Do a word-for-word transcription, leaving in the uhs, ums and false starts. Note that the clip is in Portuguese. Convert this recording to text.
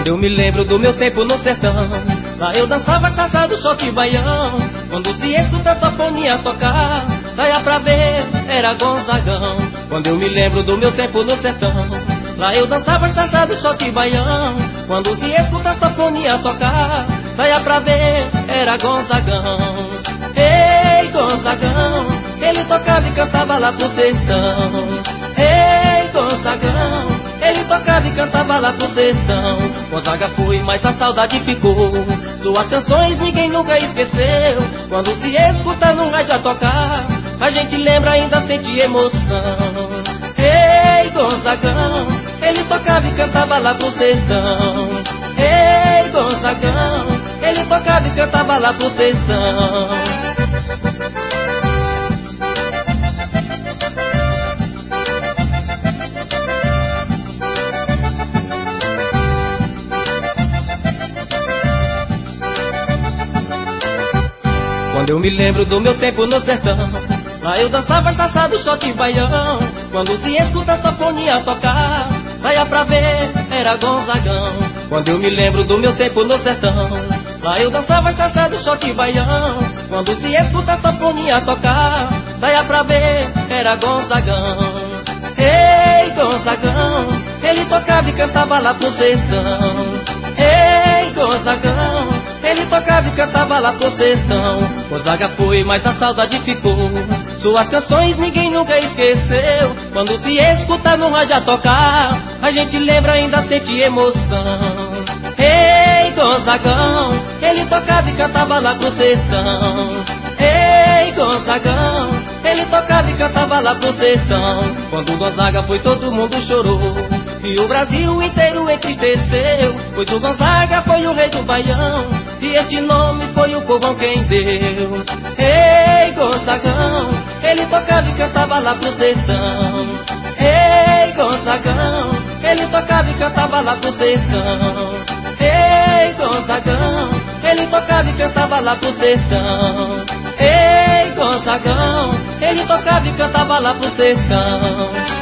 Quando eu me lembro do meu tempo no sertão, lá eu dançava chachado, choque baião. Quando se escuta a sanfonia tocar, saia pra ver, era Gonzagão. Quando eu me lembro do meu tempo no sertão, lá eu dançava chachado, choque baião. Quando se escuta a sanfonia tocar, saia pra ver, era Gonzagão. Ei, Gonzagão, ele tocava e cantava lá pro sertão. Ei, Gonzagão, ele tocava e cantava lá pro sertão. Gonzaga foi, mas a saudade ficou. Suas canções ninguém nunca esqueceu. Quando se escuta no rádio a tocar, a gente lembra, ainda sente emoção. Ei, Gonzagão, ele tocava e cantava lá pro sertão. Ei, Gonzagão, ele tocava e cantava lá pro sertão. Quando eu me lembro do meu tempo no sertão, lá eu dançava chachado, choque baião. Quando se escuta a sanfonia tocar, saia pra ver, era Gonzagão. Quando eu me lembro do meu tempo no sertão, lá eu dançava chachado, choque baião. Quando se escuta a sanfonia tocar, saia pra ver, era Gonzagão. Ei, Gonzagão, ele tocava e cantava lá pro sertão. Ei, Gonzagão, ele tocava e cantava lá pro sertão. Gonzaga foi, mas a saudade ficou. Suas canções ninguém nunca esqueceu. Quando se escuta no rádio a tocar, a gente lembra, ainda sente emoção. Ei, Gonzagão, ele tocava e cantava lá pro sertão. Ei, Gonzagão, ele tocava e cantava lá pro sertão. Quando Gonzaga foi, todo mundo chorou e o Brasil inteiro entristeceu, pois o Gonzaga foi o rei do baião, e este nome foi o povão quem deu. Ei, Gonzagão, ele tocava e cantava lá pro sertão. Ei, Gonzagão, ele tocava e cantava lá pro sertão. Ei, Gonzagão, ele tocava e cantava lá pro sertão. Ei, Gonzagão, ele tocava e cantava lá pro sertão.